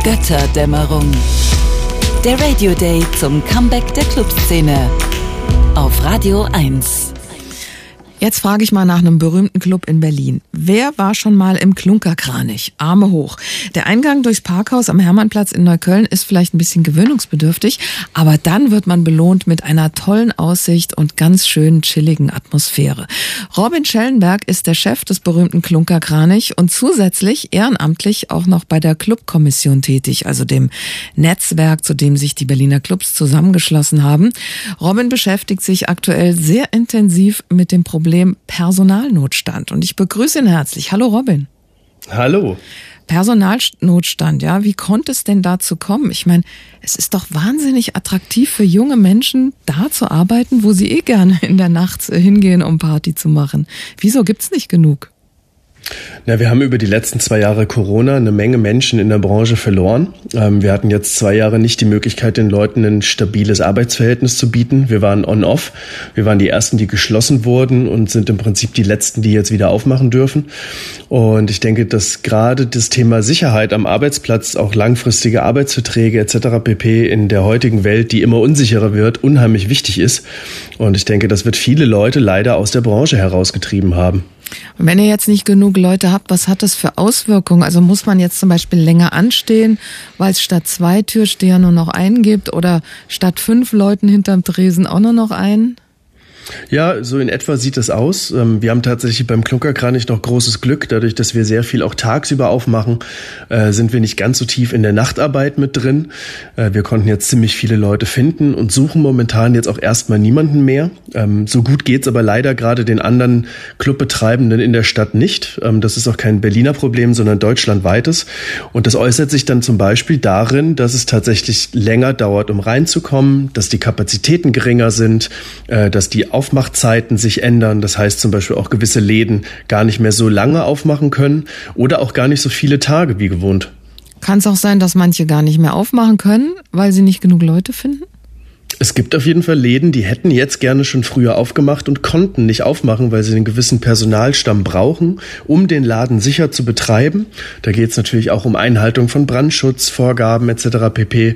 Götterdämmerung. Der Radio Day zum Comeback der Clubszene auf Radio 1. Jetzt frage ich mal nach einem berühmten Club in Berlin. Wer war schon mal im Klunkerkranich? Arme hoch. Der Eingang durchs Parkhaus am Hermannplatz in Neukölln ist vielleicht ein bisschen gewöhnungsbedürftig, aber dann wird man belohnt mit einer tollen Aussicht und ganz schön chilligen Atmosphäre. Robin Schellenberg ist der Chef des berühmten Klunkerkranich und zusätzlich ehrenamtlich auch noch bei der Clubkommission tätig, also dem Netzwerk, zu dem sich die Berliner Clubs zusammengeschlossen haben. Robin beschäftigt sich aktuell sehr intensiv mit dem Problem Personalnotstand. Und ich begrüße ihn herzlich. Hallo Robin. Hallo. Personalnotstand, ja. Wie konnte es denn dazu kommen? Ich meine, es ist doch wahnsinnig attraktiv für junge Menschen, da zu arbeiten, wo sie gerne in der Nacht hingehen, um Party zu machen. Wieso gibt's nicht genug? Na, wir haben über die letzten 2 Jahre Corona eine Menge Menschen in der Branche verloren. Wir hatten jetzt 2 Jahre nicht die Möglichkeit, den Leuten ein stabiles Arbeitsverhältnis zu bieten. Wir waren on-off. Wir waren die Ersten, die geschlossen wurden und sind im Prinzip die Letzten, die jetzt wieder aufmachen dürfen. Und ich denke, dass gerade das Thema Sicherheit am Arbeitsplatz, auch langfristige Arbeitsverträge etc. pp. In der heutigen Welt, die immer unsicherer wird, unheimlich wichtig ist. Und ich denke, das wird viele Leute leider aus der Branche herausgetrieben haben. Und wenn ihr jetzt nicht genug Leute habt, was hat das für Auswirkungen? Also muss man jetzt zum Beispiel länger anstehen, weil es statt 2 Türsteher nur noch einen gibt oder statt 5 Leuten hinterm Tresen auch nur noch einen? Ja, so in etwa sieht es aus. Wir haben tatsächlich beim Klunkerkranich noch großes Glück. Dadurch, dass wir sehr viel auch tagsüber aufmachen, sind wir nicht ganz so tief in der Nachtarbeit mit drin. Wir konnten jetzt ziemlich viele Leute finden und suchen momentan jetzt auch erstmal niemanden mehr. So gut geht's aber leider gerade den anderen Clubbetreibenden in der Stadt nicht. Das ist auch kein Berliner Problem, sondern deutschlandweites. Und das äußert sich dann zum Beispiel darin, dass es tatsächlich länger dauert, um reinzukommen, dass die Kapazitäten geringer sind, dass die Aufmachzeiten sich ändern. Das heißt zum Beispiel auch gewisse Läden gar nicht mehr so lange aufmachen können oder auch gar nicht so viele Tage wie gewohnt. Kann es auch sein, dass manche gar nicht mehr aufmachen können, weil sie nicht genug Leute finden? Es gibt auf jeden Fall Läden, die hätten jetzt gerne schon früher aufgemacht und konnten nicht aufmachen, weil sie einen gewissen Personalstamm brauchen, um den Laden sicher zu betreiben. Da geht es natürlich auch um Einhaltung von Brandschutzvorgaben etc. pp.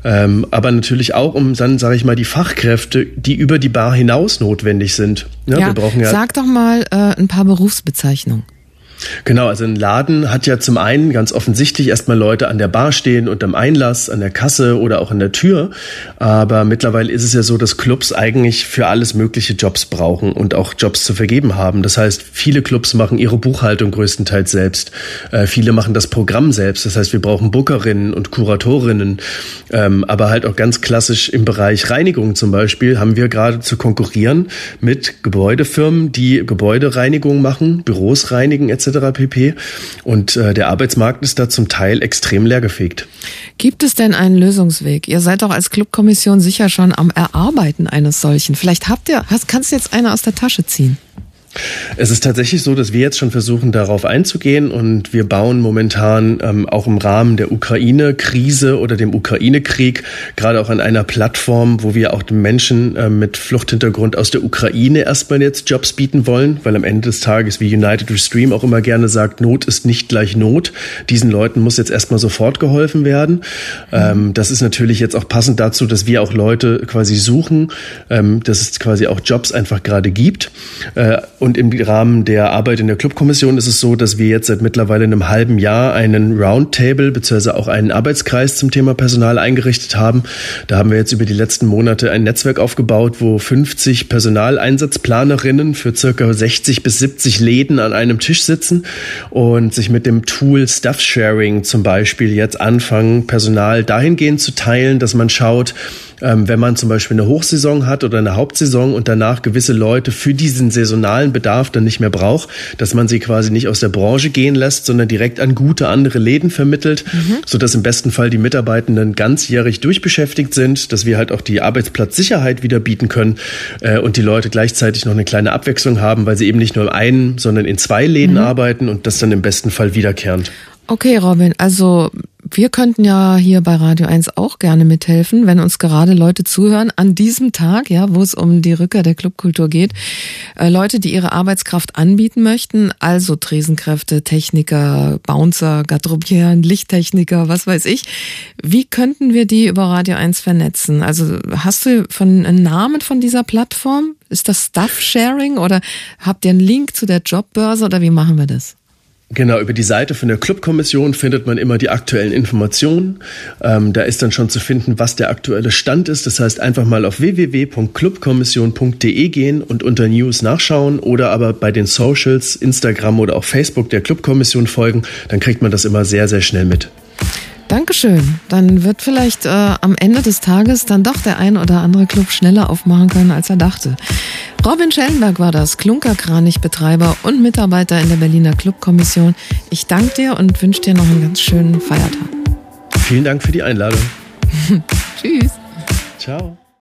Aber natürlich auch um dann, sage ich mal, die Fachkräfte, die über die Bar hinaus notwendig sind. Ja, wir brauchen sag doch mal ein paar Berufsbezeichnungen. Genau, also ein Laden hat ja zum einen ganz offensichtlich erstmal Leute an der Bar stehen und am Einlass, an der Kasse oder auch an der Tür. Aber mittlerweile ist es ja so, dass Clubs eigentlich für alles mögliche Jobs brauchen und auch Jobs zu vergeben haben. Das heißt, viele Clubs machen ihre Buchhaltung größtenteils selbst. Viele machen das Programm selbst. Das heißt, wir brauchen Bookerinnen und Kuratorinnen. Aber halt auch ganz klassisch im Bereich Reinigung zum Beispiel haben wir gerade zu konkurrieren mit Gebäudefirmen, die Gebäudereinigung machen, Büros reinigen etc. pp. Und der Arbeitsmarkt ist da zum Teil extrem leergefegt. Gibt es denn einen Lösungsweg? Ihr seid doch als Clubkommission sicher schon am Erarbeiten eines solchen. Vielleicht kannst du jetzt eine aus der Tasche ziehen? Es ist tatsächlich so, dass wir jetzt schon versuchen, darauf einzugehen und wir bauen momentan auch im Rahmen der Ukraine-Krise oder dem Ukraine-Krieg gerade auch an einer Plattform, wo wir auch den Menschen mit Fluchthintergrund aus der Ukraine erstmal jetzt Jobs bieten wollen, weil am Ende des Tages, wie United We Stream auch immer gerne sagt, Not ist nicht gleich Not. Diesen Leuten muss jetzt erstmal sofort geholfen werden. Das ist natürlich jetzt auch passend dazu, dass wir auch Leute quasi suchen, dass es quasi auch Jobs einfach gerade gibt. Und im Rahmen der Arbeit in der Clubkommission ist es so, dass wir jetzt seit mittlerweile einem halben Jahr einen Roundtable bzw. auch einen Arbeitskreis zum Thema Personal eingerichtet haben. Da haben wir jetzt über die letzten Monate ein Netzwerk aufgebaut, wo 50 Personaleinsatzplanerinnen für circa 60 bis 70 Läden an einem Tisch sitzen und sich mit dem Tool Staff Sharing zum Beispiel jetzt anfangen, Personal dahingehend zu teilen, dass man schaut, wenn man zum Beispiel eine Hochsaison hat oder eine Hauptsaison und danach gewisse Leute für diesen saisonalen Bedarf dann nicht mehr braucht, dass man sie quasi nicht aus der Branche gehen lässt, sondern direkt an gute andere Läden vermittelt, sodass im besten Fall die Mitarbeitenden ganzjährig durchbeschäftigt sind, dass wir halt auch die Arbeitsplatzsicherheit wieder bieten können und die Leute gleichzeitig noch eine kleine Abwechslung haben, weil sie eben nicht nur in einem, sondern in 2 Läden arbeiten und das dann im besten Fall wiederkehrend. Okay, Robin, also Wir könnten ja hier bei Radio 1 auch gerne mithelfen, wenn uns gerade Leute zuhören an diesem Tag, ja, wo es um die Rückkehr der Clubkultur geht. Leute, die ihre Arbeitskraft anbieten möchten, also Tresenkräfte, Techniker, Bouncer, Garderobieren, Lichttechniker, was weiß ich. Wie könnten wir die über Radio 1 vernetzen? Also hast du einen Namen von dieser Plattform? Ist das Stuff-Sharing oder habt ihr einen Link zu der Jobbörse oder wie machen wir das? Genau, über die Seite von der Clubkommission findet man immer die aktuellen Informationen. Da ist dann schon zu finden, was der aktuelle Stand ist. Das heißt, einfach mal auf www.clubkommission.de gehen und unter News nachschauen oder aber bei den Socials, Instagram oder auch Facebook der Clubkommission folgen. Dann kriegt man das immer sehr, sehr schnell mit. Dankeschön. Dann wird vielleicht am Ende des Tages dann doch der ein oder andere Club schneller aufmachen können, als er dachte. Robin Schellenberg war das, Klunkerkranich-Betreiber und Mitarbeiter in der Berliner Clubkommission. Ich danke dir und wünsche dir noch einen ganz schönen Feiertag. Vielen Dank für die Einladung. Tschüss. Ciao.